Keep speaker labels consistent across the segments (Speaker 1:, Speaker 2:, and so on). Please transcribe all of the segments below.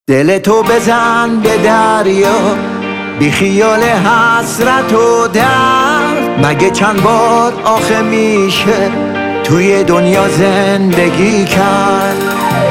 Speaker 1: دل تو بزن به دریا، بی خیال حسرت و درد. مگه چند بار آخه میشه توی دنیا زندگی کرد؟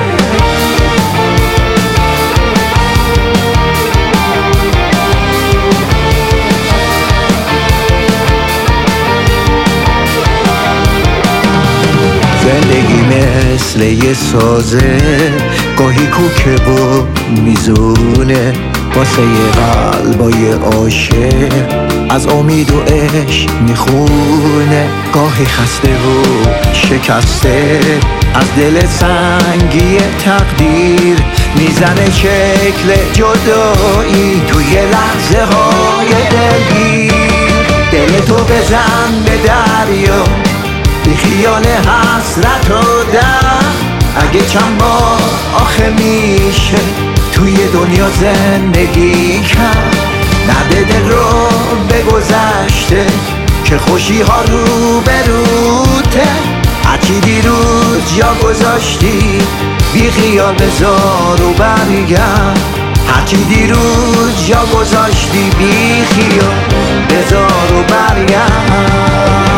Speaker 1: زندگی مثل یه سازه، گاهی کوکه و میزونه واسه یه قلبای عاشق، از امید و عشق میخونه. گاهی خسته و شکسته از دل سنگی تقدیر، میزنه شکل جدایی توی لحظه های دلگیر. دل تو بزن به دریا، بی خیال حسرت و درد. اگه چند بار آخه میشه توی دنیا زندگی کرد؟ نده دل رو به گذشته که خوشی ها رو بروته. هرچی دیروز جا گذاشتی بی خیال بذار و برگرد. هرچی دیروز جا گذاشتی بی خیال بذار و برگرد.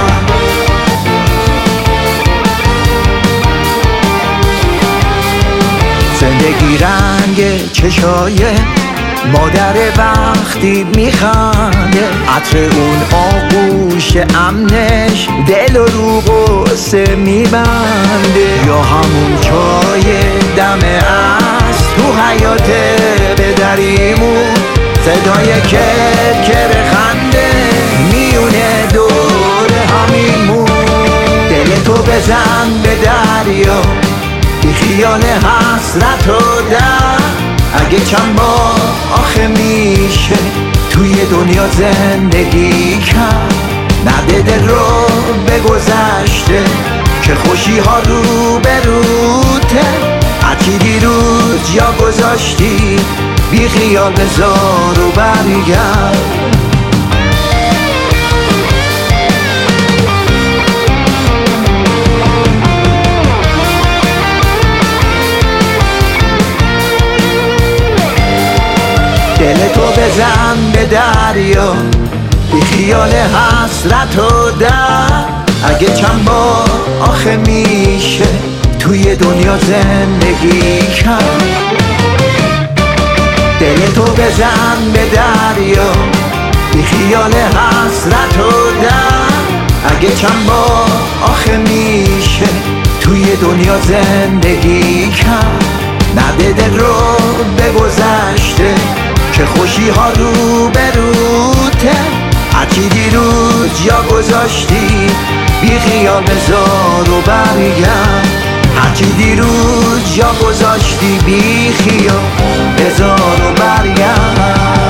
Speaker 1: زندگی رنگ چشای مادر وقتی میخنده، عطر اون آغوش امنش دل رو غصه میبنده. یا همون چای دم از تو حیات بدریمون، صدای کرکر خنده میونه دور همیمون. دل تو بزن به دریا، بی خیال حسرت و درد. اگه چند بار آخه میشه توی دنیا زندگی کرد؟ نده دل رو به گذشته که خوشی ها رو بروته. هرچی دیروز جا گذاشتی بی خیال بذار و برگرد. دل تو بزن به دریا، بی خیال حسرت و درد. اگه چند بار آخه میشه توی دنیا زندگی کرد؟ دل تو بزن به دریا، بی خیال حسرت و درد. اگه چند بار آخه میشه توی دنیا زندگی کرد؟ نده دل رو به گذشته که خوشی ها رو بروته. هرچی دیروز جا گذاشتی بی خیال بذار و برگرد. هرچی دیروز جا گذاشتی بی خیال بذار و برگرد.